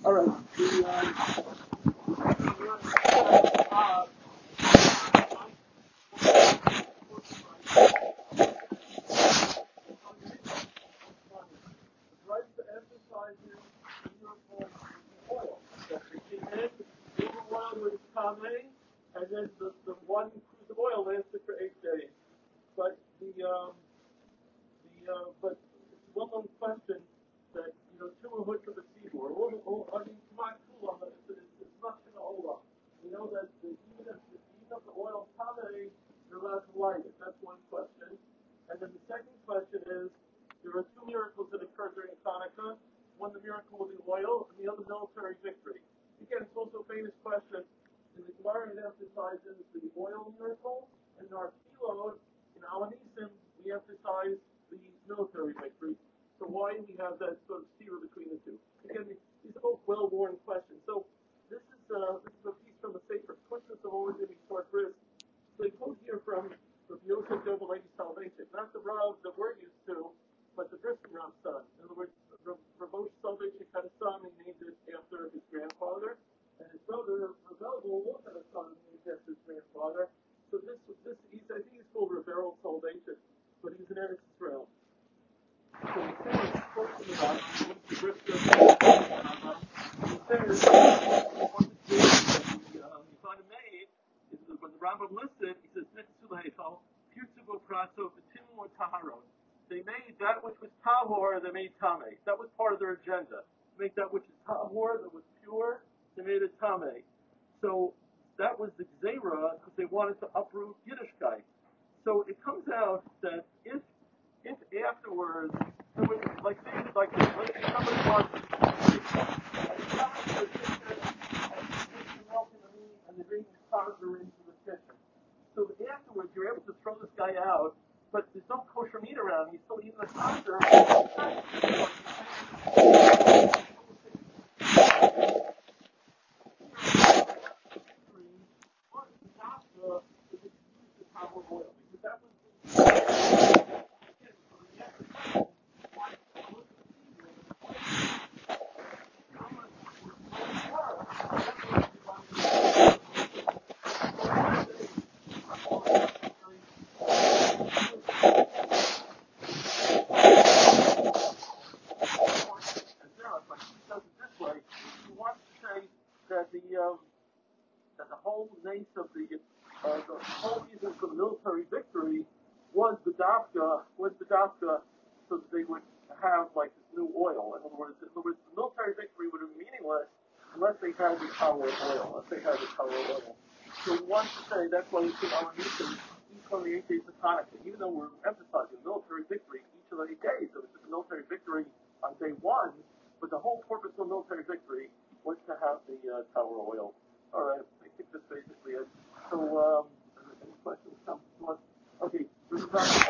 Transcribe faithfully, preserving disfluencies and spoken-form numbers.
All right. The, um, uh, tries to emphasize the miracle oil. That they came in, the oil was Tame, and then the, the one cruise of oil lasted for eight days. But the um, the uh, but it's a well-known question that you know two are hood from the seaboard. All, all, I mean, my cool on it. It's, it's not going to hold up. You know that the, even if the, even if the oil Tame, you're allowed to light it. That's one question. And then the second question is, there are two miracles that occurred during Hanukkah. One, the miracle of the oil, and the other, military victory. Again, it's also a famous question. In the Gemara, it emphasizes the oil miracle, and in our Pilot, in Alanisim, we emphasize the military victory. So why do we have that sort of steer between the two? Again, these are both well-worn questions. So this is, uh, this is a piece from the Sefer. Questions have always been short wrist. So they quote here from Rav Yosef Job Lady Salvation, not the Rav that we're used to, but the Briskin Rav's son. In other words, Rav Moshe Salvation had a son and named it after his grandfather, and his brother Ravel also had a son and named after his grandfather. So this, this, he's, I think he's called Rivero Salvation, but he's an Eretz Israel. So he says, quoting about the Briskin, he says, what the Yifan made is that when the Rambam listed, he says, Netzulehefal, Pirtubo Prato, Betimu or Taharon. They made that which was tahor, they made tame. That was part of their agenda. To make that which is tahor, that was pure, they made it tame. So that was the gzeira because they wanted to uproot Yiddishkeit. So it comes out that if if afterwards, there was like things like this, like somebody wants to and they bring the powder into the kitchen. So afterwards, you're able to throw this guy out. But there's no kosher meat around. He's still eating the kosher. Of the, uh, the whole reason for the military victory was the dafka, was the dafka, so that they would have like this new oil. In other words, in other words, the military victory would have been meaningless unless they had the power of oil, unless they had the power of oil. So we want to say that's why we see our mission each one of the eight days of Hanukkah, even though we're emphasizing military victory each of the eight days. So it's a military victory on day one, but the whole purpose of military victory was to have the uh, power of oil. All right, I think that's basically it. So, um, any questions? Come, come on. Okay, this is